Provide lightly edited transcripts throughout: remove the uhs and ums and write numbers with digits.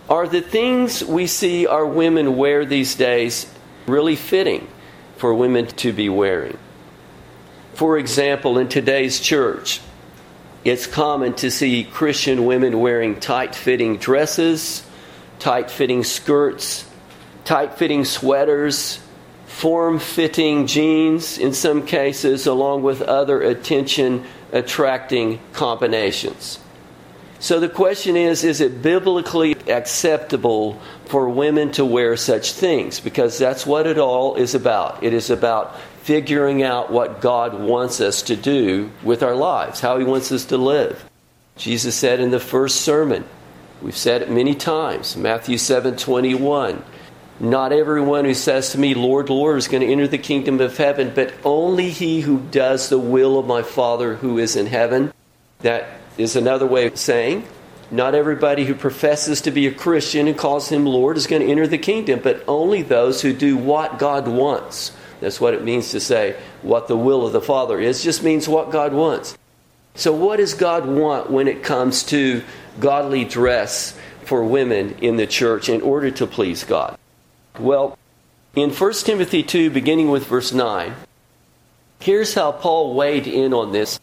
Are the things we see our women wear these days really fitting for women to be wearing? For example, in today's church, it's common to see Christian women wearing tight-fitting dresses, tight-fitting skirts, tight-fitting sweaters, form-fitting jeans in some cases, along with other attention-attracting combinations. So the question is it biblically acceptable for women to wear such things? Because that's what it all is about. It is about figuring out what God wants us to do with our lives, how He wants us to live. Jesus said in the first sermon, we've said it many times, Matthew 7:21, "Not everyone who says to me, 'Lord, Lord,' is going to enter the kingdom of heaven, but only he who does the will of my Father who is in heaven." That is another way of saying, not everybody who professes to be a Christian and calls Him Lord is going to enter the kingdom, but only those who do what God wants. That's what it means to say what the will of the Father is. It just means what God wants. So what does God want when it comes to godly dress for women in the church in order to please God? Well, in 1 Timothy 2, beginning with verse 9, here's how Paul weighed in on this.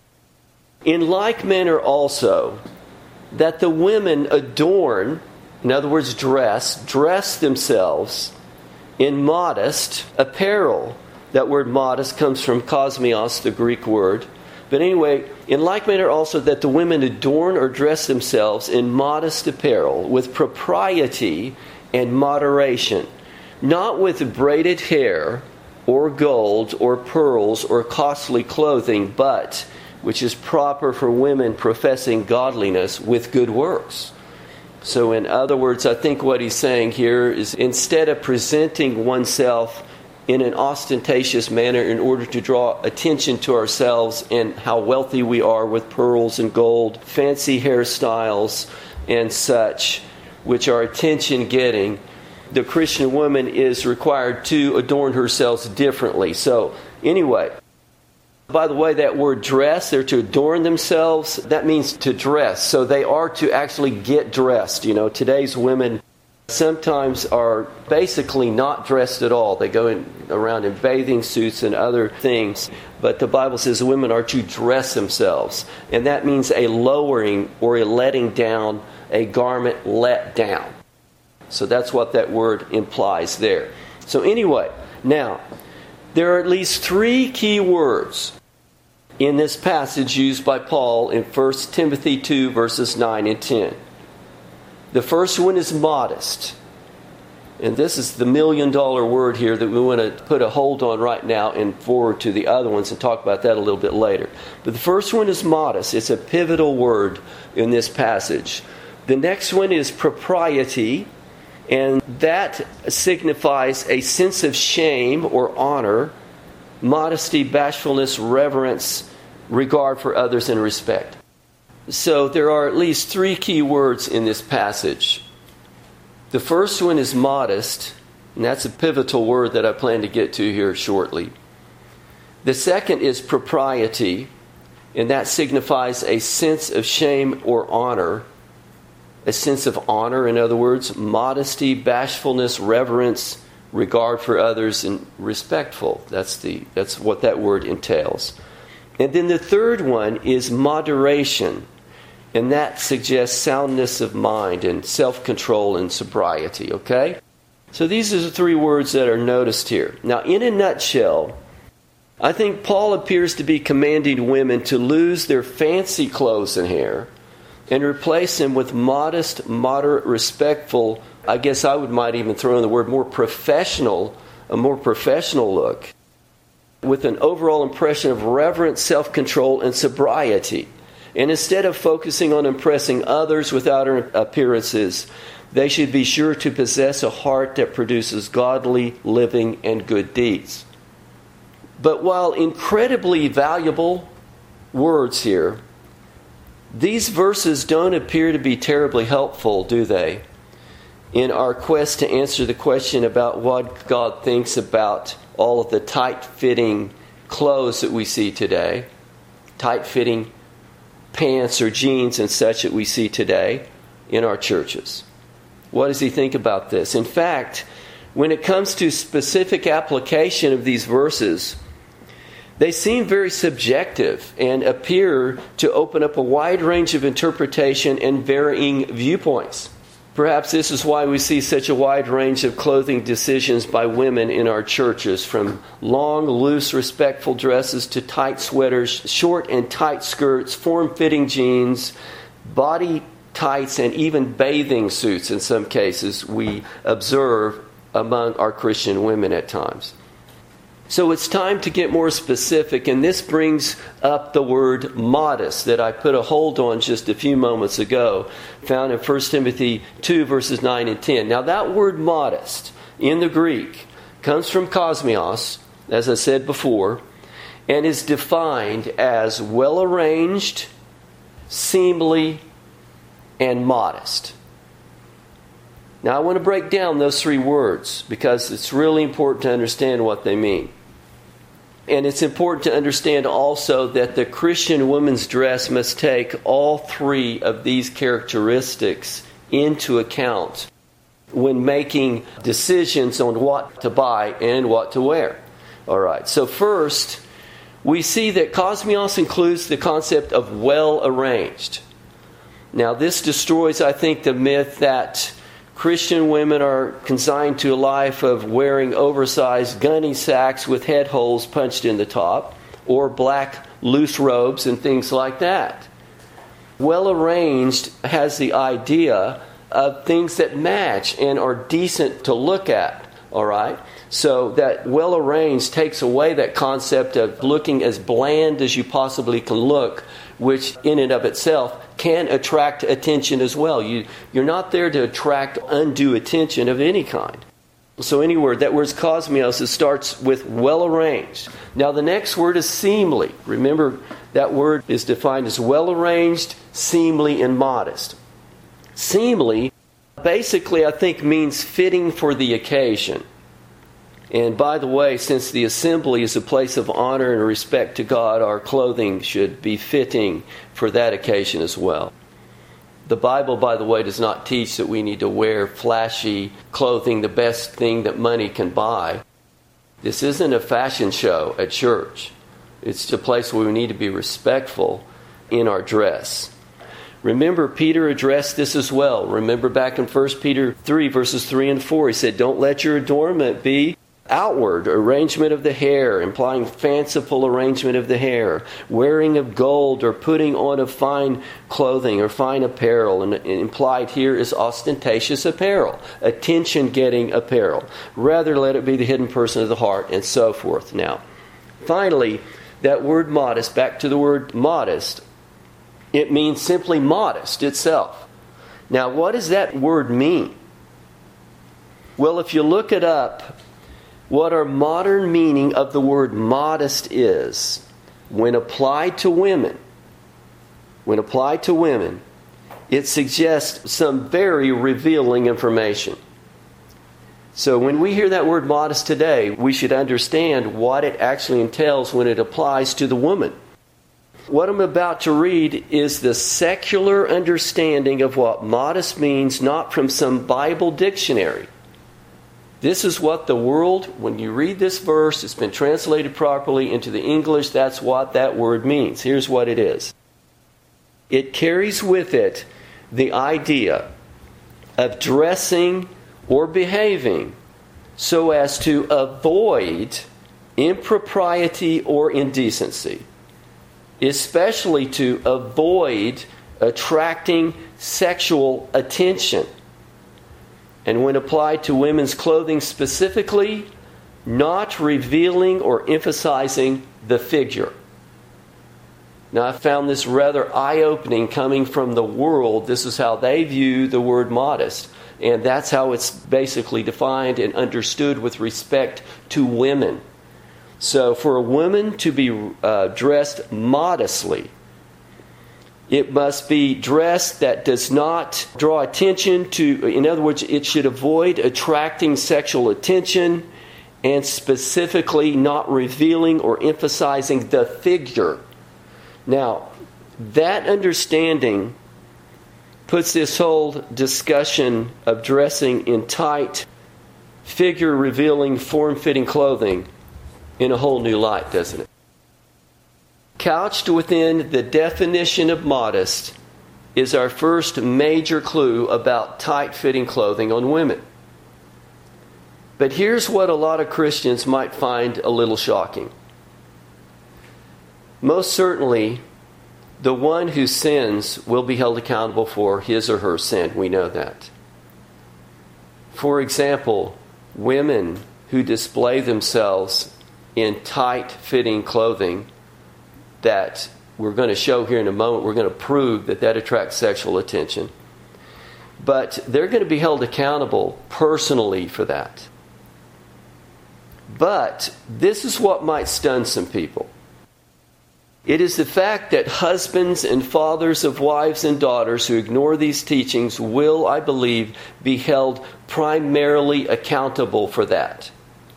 "In like manner also, that the women adorn," in other words, dress themselves in modest apparel. That word modest comes from kosmios, the Greek word. But anyway, in like manner also that the women adorn or dress themselves in modest apparel with propriety and moderation, not with braided hair or gold or pearls or costly clothing, but which is proper for women professing godliness with good works. So in other words, I think what he's saying here is instead of presenting oneself in an ostentatious manner in order to draw attention to ourselves and how wealthy we are with pearls and gold, fancy hairstyles and such, which are attention-getting, the Christian woman is required to adorn herself differently. So anyway, by the way, that word dress, they're to adorn themselves, that means to dress. So they are to actually get dressed. You know, today's women sometimes are basically not dressed at all. They go around in bathing suits and other things. But the Bible says women are to dress themselves. And that means a lowering or a letting down, a garment let down. So that's what that word implies there. So anyway, now, there are at least 3 key words in this passage used by Paul in 1 Timothy 2, verses 9 and 10. The first one is modest. And this is the $1 million word here that we want to put a hold on right now and forward to the other ones and talk about that a little bit later. But the first one is modest. It's a pivotal word in this passage. The next one is propriety. And that signifies a sense of shame or honor, modesty, bashfulness, reverence, regard for others, and respect. So there are at least 3 key words in this passage. The first one is modest, and that's a pivotal word that I plan to get to here shortly. The second is propriety, and that signifies a sense of shame or honor. A sense of honor, in other words, modesty, bashfulness, reverence, regard for others, and respectful. That's what that word entails. And then the third one is moderation, and that suggests soundness of mind and self-control and sobriety, okay? So these are the 3 words that are noticed here. Now, in a nutshell, I think Paul appears to be commanding women to lose their fancy clothes and hair and replace them with modest, moderate, respectful, I guess I might even throw in the word a more professional look, with an overall impression of reverent self-control and sobriety. And instead of focusing on impressing others with outer appearances, they should be sure to possess a heart that produces godly living and good deeds. But while incredibly valuable words here, these verses don't appear to be terribly helpful, do they, in our quest to answer the question about what God thinks about all of the tight-fitting clothes that we see today, tight-fitting pants or jeans and such that we see today in our churches. What does he think about this? In fact, when it comes to specific application of these verses, they seem very subjective and appear to open up a wide range of interpretation and varying viewpoints. Perhaps this is why we see such a wide range of clothing decisions by women in our churches, from long, loose, respectful dresses to tight sweaters, short and tight skirts, form-fitting jeans, body tights, and even bathing suits in some cases we observe among our Christian women at times. So it's time to get more specific, and this brings up the word modest that I put a hold on just a few moments ago, found in 1 Timothy 2 verses 9 and 10. Now that word modest in the Greek comes from kosmios, as I said before, and is defined as well-arranged, seemly, and modest. Now I want to break down those three words because it's really important to understand what they mean. And it's important to understand also that the Christian woman's dress must take all three of these characteristics into account when making decisions on what to buy and what to wear. All right, so first, we see that kosmios includes the concept of well-arranged. Now this destroys, I think, the myth that Christian women are consigned to a life of wearing oversized gunny sacks with head holes punched in the top, or black loose robes and things like that. Well arranged has the idea of things that match and are decent to look at. All right? So that well arranged takes away that concept of looking as bland as you possibly can look, which in and of itself can attract attention as well. You're not there to attract undue attention of any kind. So any word, that word's kosmios, it starts with well-arranged. Now the next word is seemly. Remember, that word is defined as well-arranged, seemly, and modest. Seemly, basically, I think, means fitting for the occasion. And by the way, since the assembly is a place of honor and respect to God, our clothing should be fitting for that occasion as well. The Bible, by the way, does not teach that we need to wear flashy clothing, the best thing that money can buy. This isn't a fashion show at church. It's a place where we need to be respectful in our dress. Remember, Peter addressed this as well. Remember back in 1 Peter 3, verses 3 and 4, he said, "Don't let your adornment be outward arrangement of the hair," implying fanciful arrangement of the hair, wearing of gold or putting on of fine clothing or fine apparel. And implied here is ostentatious apparel, attention-getting apparel. Rather, let it be the hidden person of the heart, and so forth. Now, finally, that word modest, back to the word modest, it means simply modest itself. Now, what does that word mean? Well, if you look it up, what our modern meaning of the word modest is, when applied to women, it suggests some very revealing information. So when we hear that word modest today, we should understand what it actually entails when it applies to the woman. What I'm about to read is the secular understanding of what modest means, not from some Bible dictionary. This is what the world, when you read this verse, it's been translated properly into the English, that's what that word means. Here's what it is. It carries with it the idea of dressing or behaving so as to avoid impropriety or indecency, especially to avoid attracting sexual attention. And when applied to women's clothing specifically, not revealing or emphasizing the figure. Now, I found this rather eye-opening coming from the world. This is how they view the word modest. And that's how it's basically defined and understood with respect to women. So for a woman to be dressed modestly, it must be dressed that does not draw attention to, in other words, it should avoid attracting sexual attention, and specifically not revealing or emphasizing the figure. Now, that understanding puts this whole discussion of dressing in tight, figure-revealing, form-fitting clothing in a whole new light, doesn't it? Couched within the definition of modest is our first major clue about tight-fitting clothing on women. But here's what a lot of Christians might find a little shocking. Most certainly, the one who sins will be held accountable for his or her sin. We know that. For example, women who display themselves in tight-fitting clothing that we're going to show here in a moment, we're going to prove that that attracts sexual attention. But they're going to be held accountable personally for that. But this is what might stun some people. It is the fact that husbands and fathers of wives and daughters who ignore these teachings will, I believe, be held primarily accountable for that.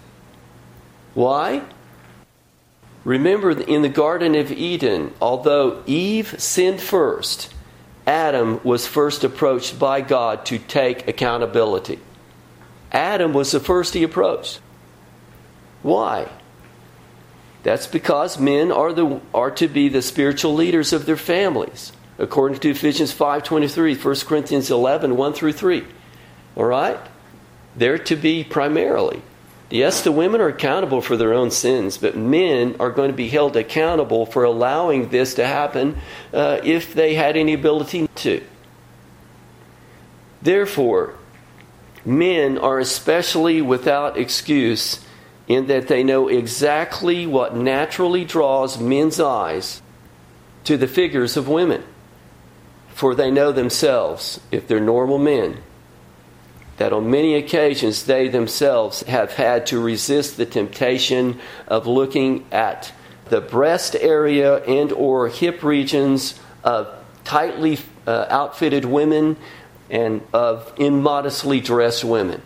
Why? Remember, in the Garden of Eden, although Eve sinned first, Adam was first approached by God to take accountability. Adam was the first he approached. Why? That's because men are to be the spiritual leaders of their families, according to Ephesians 5:23, 1 Corinthians 11, 1 through 3. All right? They're to be primarily. Yes, the women are accountable for their own sins, but men are going to be held accountable for allowing this to happen if they had any ability to. Therefore, men are especially without excuse in that they know exactly what naturally draws men's eyes to the figures of women. For they know themselves, if they're normal men, that on many occasions they themselves have had to resist the temptation of looking at the breast area and or hip regions of tightly outfitted women and of immodestly dressed women.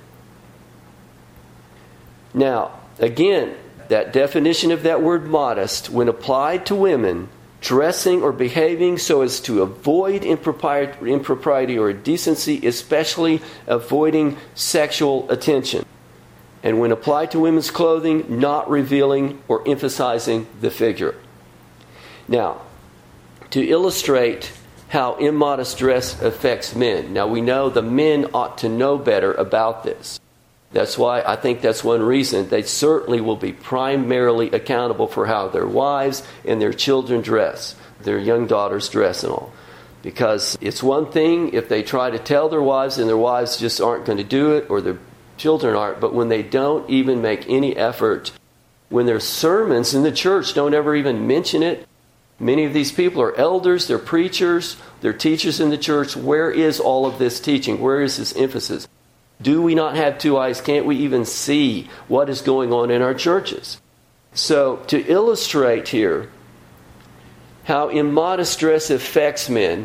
Now, again, that definition of that word modest, when applied to women, dressing or behaving so as to avoid impropriety or indecency, especially avoiding sexual attention. And when applied to women's clothing, not revealing or emphasizing the figure. Now, to illustrate how immodest dress affects men. Now, we know the men ought to know better about this. That's why I think that's one reason they certainly will be primarily accountable for how their wives and their children dress, their young daughters dress and all. Because it's one thing if they try to tell their wives and their wives just aren't going to do it, or their children aren't, but when they don't even make any effort, when their sermons in the church don't ever even mention it, many of these people are elders, they're preachers, they're teachers in the church. Where is all of this teaching? Where is this emphasis? Do we not have two eyes? Can't we even see what is going on in our churches? So, to illustrate here how immodest dress affects men,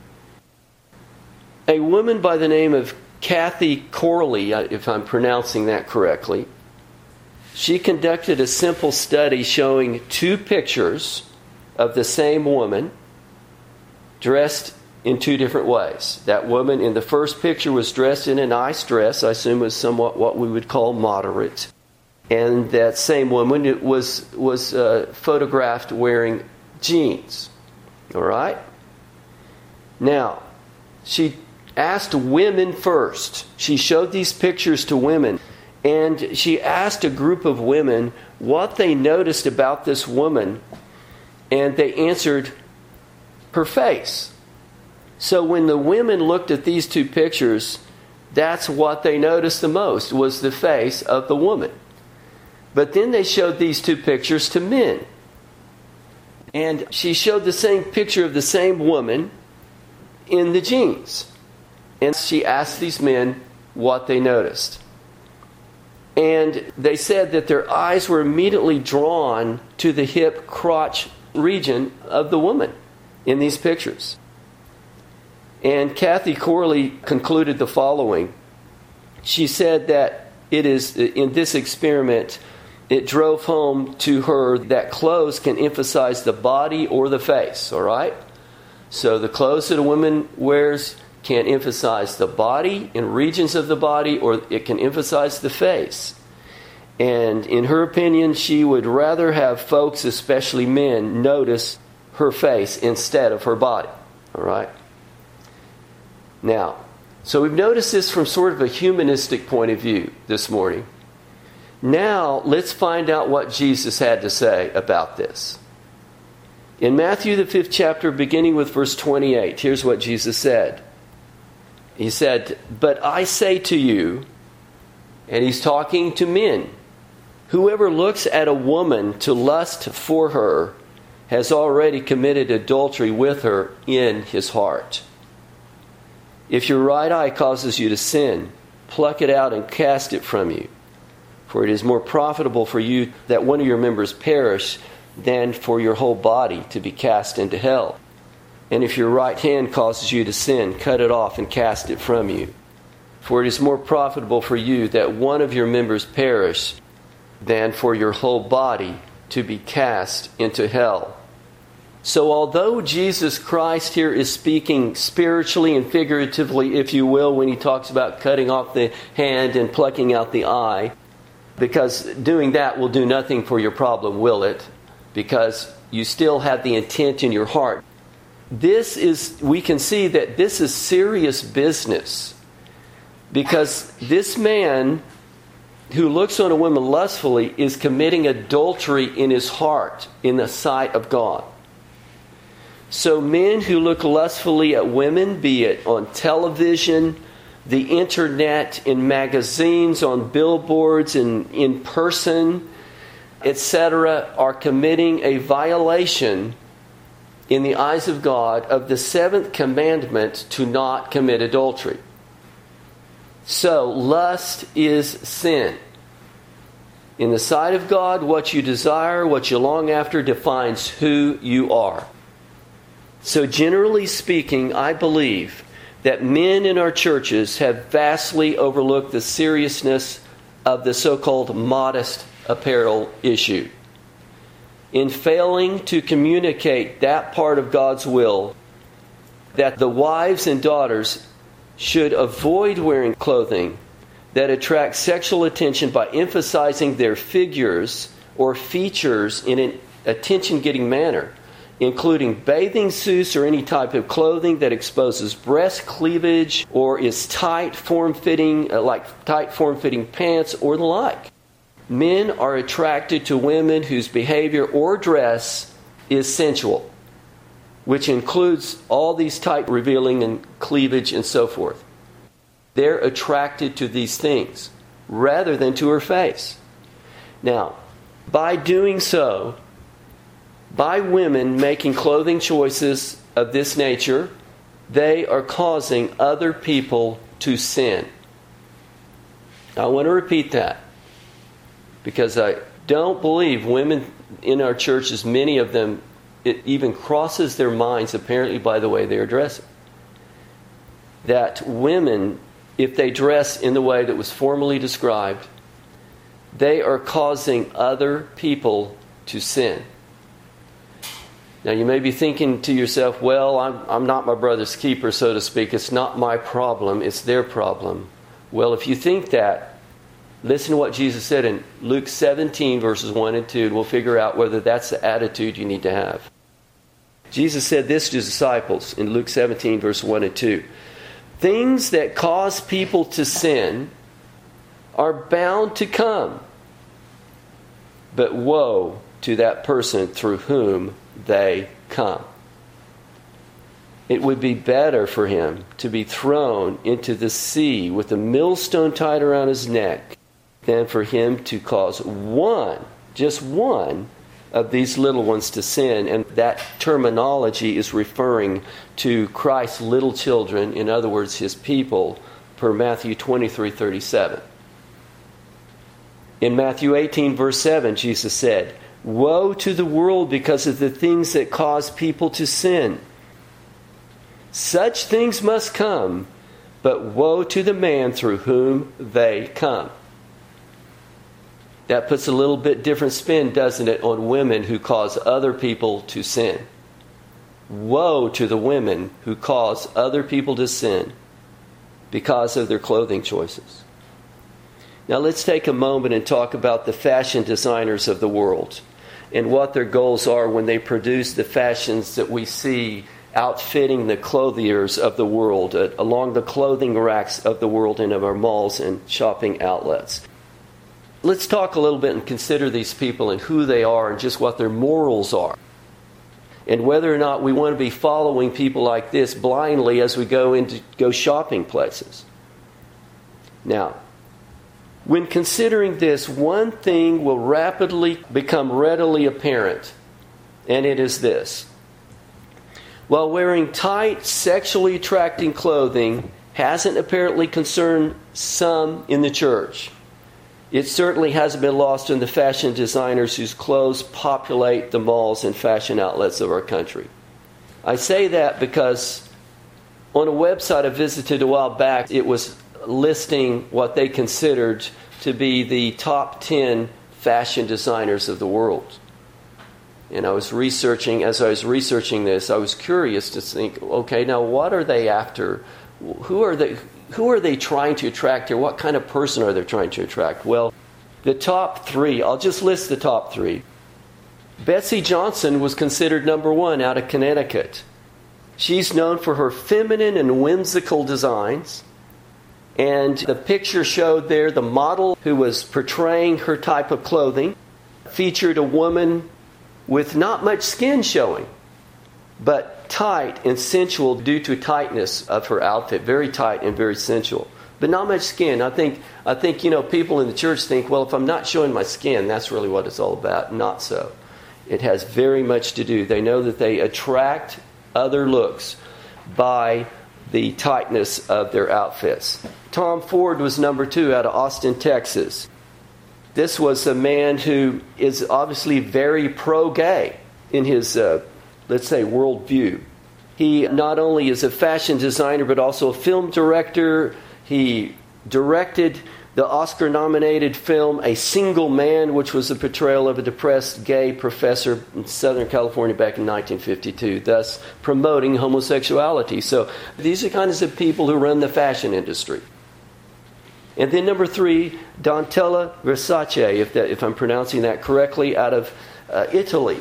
a woman by the name of Kathy Corley, if I'm pronouncing that correctly, she conducted a simple study showing two pictures of the same woman dressed in two different ways. That woman in the first picture was dressed in a nice dress. I assume it was somewhat what we would call moderate. And that same woman was photographed wearing jeans. All right? Now, she asked women first. She showed these pictures to women. And she asked a group of women what they noticed about this woman. And they answered, her face. So when the women looked at these two pictures, that's what they noticed the most, was the face of the woman. But then they showed these two pictures to men. And she showed the same picture of the same woman in the jeans. And she asked these men what they noticed. And they said that their eyes were immediately drawn to the hip crotch region of the woman in these pictures. And Kathy Corley concluded the following. She said that it is, in this experiment, it drove home to her that clothes can emphasize the body or the face, all right? So the clothes that a woman wears can emphasize the body and regions of the body, or it can emphasize the face. And in her opinion, she would rather have folks, especially men, notice her face instead of her body. All right? Now, so we've noticed this from sort of a humanistic point of view this morning. Now, let's find out what Jesus had to say about this. In Matthew, the 5th chapter, beginning with verse 28, here's what Jesus said. He said, "But I say to you," and he's talking to men, "whoever looks at a woman to lust for her has already committed adultery with her in his heart. If your right eye causes you to sin, pluck it out and cast it from you. For it is more profitable for you that one of your members perish than for your whole body to be cast into hell. And if your right hand causes you to sin, cut it off and cast it from you. For it is more profitable for you that one of your members perish than for your whole body to be cast into hell." So although Jesus Christ here is speaking spiritually and figuratively, if you will, when he talks about cutting off the hand and plucking out the eye, because doing that will do nothing for your problem, will it? Because you still have the intent in your heart. We can see that this is serious business. Because this man who looks on a woman lustfully is committing adultery in his heart in the sight of God. So men who look lustfully at women, be it on television, the internet, in magazines, on billboards, and in person, etc., are committing a violation in the eyes of God of the 7th commandment to not commit adultery. So, lust is sin. In the sight of God, what you desire, what you long after, defines who you are. So, generally speaking, I believe that men in our churches have vastly overlooked the seriousness of the so-called modest apparel issue. In failing to communicate that part of God's will, that the wives and daughters should avoid wearing clothing that attracts sexual attention by emphasizing their figures or features in an attention-getting manner, including bathing suits or any type of clothing that exposes breast cleavage or is tight form-fitting, like tight form-fitting pants or the like. Men are attracted to women whose behavior or dress is sensual, which includes all these tight revealing and cleavage and so forth. They're attracted to these things rather than to her face. Now, by doing so, by women making clothing choices of this nature, they are causing other people to sin. I want to repeat that, because I don't believe women in our churches, many of them, it even crosses their minds, apparently, by the way they are dressing, that women, if they dress in the way that was formerly described, they are causing other people to sin. Now, you may be thinking to yourself, well, I'm not my brother's keeper, so to speak. It's not my problem, it's their problem. Well, if you think that, listen to what Jesus said in Luke 17, verses 1 and 2, and we'll figure out whether that's the attitude you need to have. Jesus said this to his disciples in Luke 17, verse 1 and 2. "Things that cause people to sin are bound to come, but woe to that person through whom they come. It would be better for him to be thrown into the sea with a millstone tied around his neck than for him to cause one, just one, of these little ones to sin." And that terminology is referring to Christ's little children, in other words, his people, per Matthew 23:37. In Matthew 18, verse 7, Jesus said, "Woe to the world because of the things that cause people to sin. Such things must come, but woe to the man through whom they come." That puts a little bit different spin, doesn't it, on women who cause other people to sin. Woe to the women who cause other people to sin. because of their clothing choices. Now let's take a moment and talk about the fashion designers of the world and what their goals are when they produce the fashions that we see outfitting the clothiers of the world, along the clothing racks of the world and of our malls and shopping outlets. Let's talk a little bit and consider these people and who they are and just what their morals are. And whether or not we want to be following people like this blindly as we go shopping places. Now, when considering this, one thing will rapidly become readily apparent, and it is this. While wearing tight, sexually attracting clothing hasn't apparently concerned some in the church, it certainly hasn't been lost on the fashion designers whose clothes populate the malls and fashion outlets of our country. I say that because on a website I visited a while back, it was listing what they considered to be the top 10 fashion designers of the world. And as I was researching this, I was curious to think, okay, now what are they after? Who are they trying to attract here? What kind of person are they trying to attract? Well, the top 3, I'll just list the top 3. Betsy Johnson was considered number 1 out of Connecticut. She's known for her feminine and whimsical designs. And the picture showed there the model who was portraying her type of clothing featured a woman with not much skin showing, but tight and sensual due to tightness of her outfit. Very tight and very sensual. But not much skin. I think people in the church think, well, if I'm not showing my skin, that's really what it's all about. Not so. It has very much to do. They know that they attract other looks by the tightness of their outfits. Tom Ford was number 2 out of Austin, Texas. This was a man who is obviously very pro-gay in his, let's say, worldview. He not only is a fashion designer, but also a film director. He directed the Oscar-nominated film A Single Man, which was a portrayal of a depressed gay professor in Southern California back in 1952, thus promoting homosexuality. So these are kinds of people who run the fashion industry. And then number 3, Donatella Versace, if I'm pronouncing that correctly, out of Italy.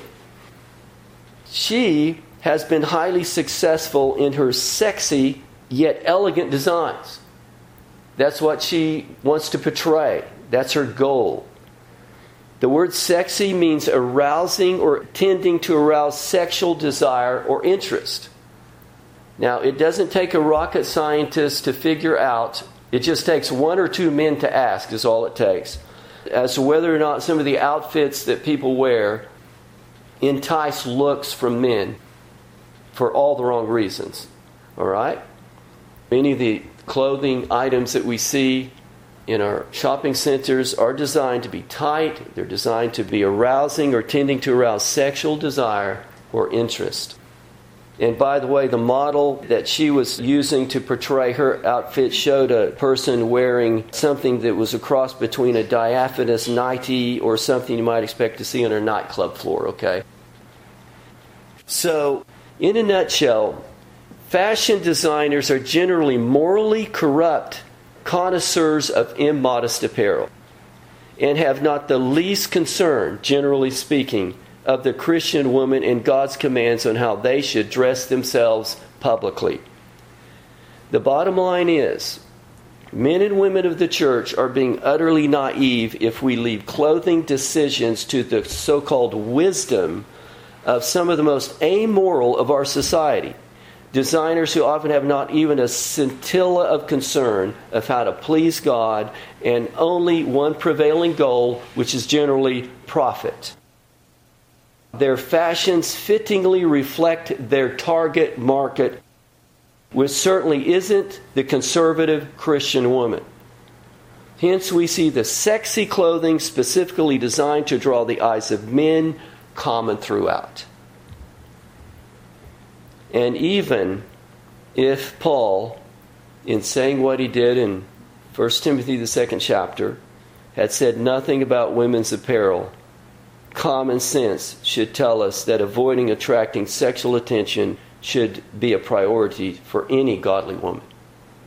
She has been highly successful in her sexy yet elegant designs. That's what she wants to portray. That's her goal. The word sexy means arousing or tending to arouse sexual desire or interest. Now, it doesn't take a rocket scientist to figure out. It just takes 1 or 2 men to ask, is all it takes, as to whether or not some of the outfits that people wear entice looks from men for all the wrong reasons. All right? Many of the clothing items that we see in our shopping centers are designed to be tight. They're designed to be arousing or tending to arouse sexual desire or interest. And by the way, the model that she was using to portray her outfit showed a person wearing something that was a cross between a diaphanous nightie or something you might expect to see on a nightclub floor, okay? So, in a nutshell, fashion designers are generally morally corrupt connoisseurs of immodest apparel and have not the least concern, generally speaking, of the Christian woman and God's commands on how they should dress themselves publicly. The bottom line is, men and women of the church are being utterly naive if we leave clothing decisions to the so-called wisdom of some of the most amoral of our society. Designers who often have not even a scintilla of concern of how to please God and only one prevailing goal, which is generally profit. Their fashions fittingly reflect their target market, which certainly isn't the conservative Christian woman. Hence, we see the sexy clothing specifically designed to draw the eyes of men common throughout. And even if Paul, in saying what he did in 1 Timothy, the 2nd chapter, had said nothing about women's apparel, common sense should tell us that avoiding attracting sexual attention should be a priority for any godly woman.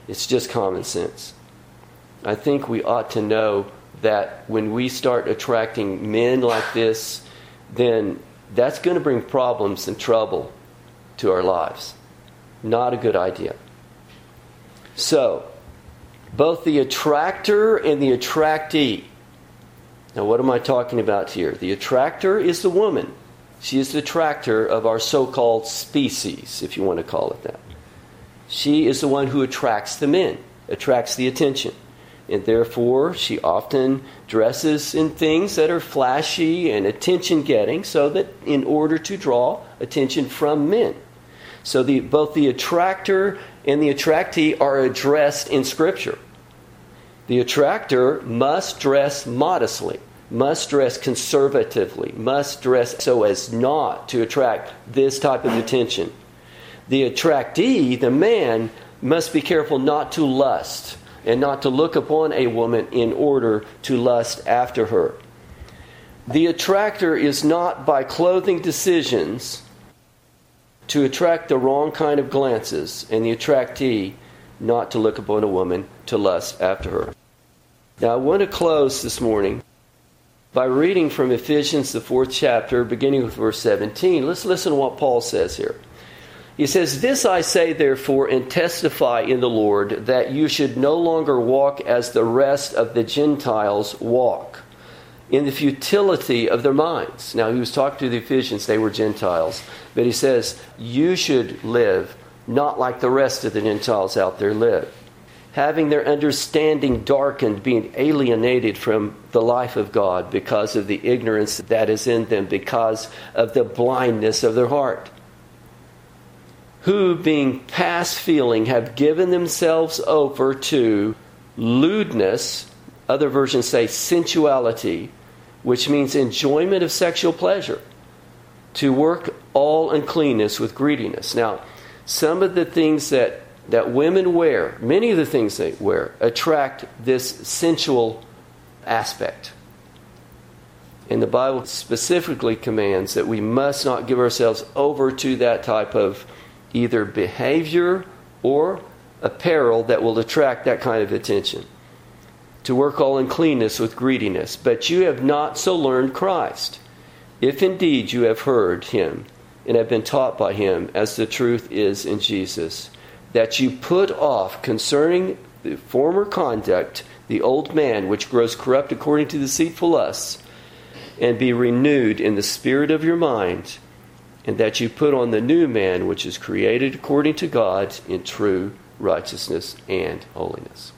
It's just common sense. I think we ought to know that when we start attracting men like this, then that's going to bring problems and trouble to our lives. Not a good idea. So, both the attractor and the attractee. Now, what am I talking about here? The attractor is the woman. She is the attractor of our so-called species, if you want to call it that. She is the one who attracts the men, attracts the attention. And therefore, she often dresses in things that are flashy and attention-getting, so that in order to draw attention from men. So both the attractor and the attractee are addressed in Scripture. The attractor must dress modestly, must dress conservatively, must dress so as not to attract this type of attention. The attractee, the man, must be careful not to lust and not to look upon a woman in order to lust after her. The attractor is not by clothing decisions to attract the wrong kind of glances, and the attractee not to look upon a woman to lust after her. Now, I want to close this morning by reading from Ephesians, the 4th chapter, beginning with verse 17. Let's listen to what Paul says here. He says, "This I say, therefore, and testify in the Lord, that you should no longer walk as the rest of the Gentiles walk, in the futility of their minds." Now, he was talking to the Ephesians. They were Gentiles. But he says, you should live not like the rest of the Gentiles out there live, having their understanding darkened, being alienated from the life of God because of the ignorance that is in them, because of the blindness of their heart, who, being past feeling, have given themselves over to lewdness. Other versions say sensuality, which means enjoyment of sexual pleasure, to work all uncleanness with greediness. Now, some of the things that women wear, many of the things they wear, attract this sensual aspect. And the Bible specifically commands that we must not give ourselves over to that type of either behavior or apparel that will attract that kind of attention. To work all uncleanness with greediness. But you have not so learned Christ, if indeed you have heard him and have been taught by him, as the truth is in Jesus, that you put off concerning the former conduct the old man which grows corrupt according to deceitful lusts, and be renewed in the spirit of your mind, and that you put on the new man which is created according to God in true righteousness and holiness.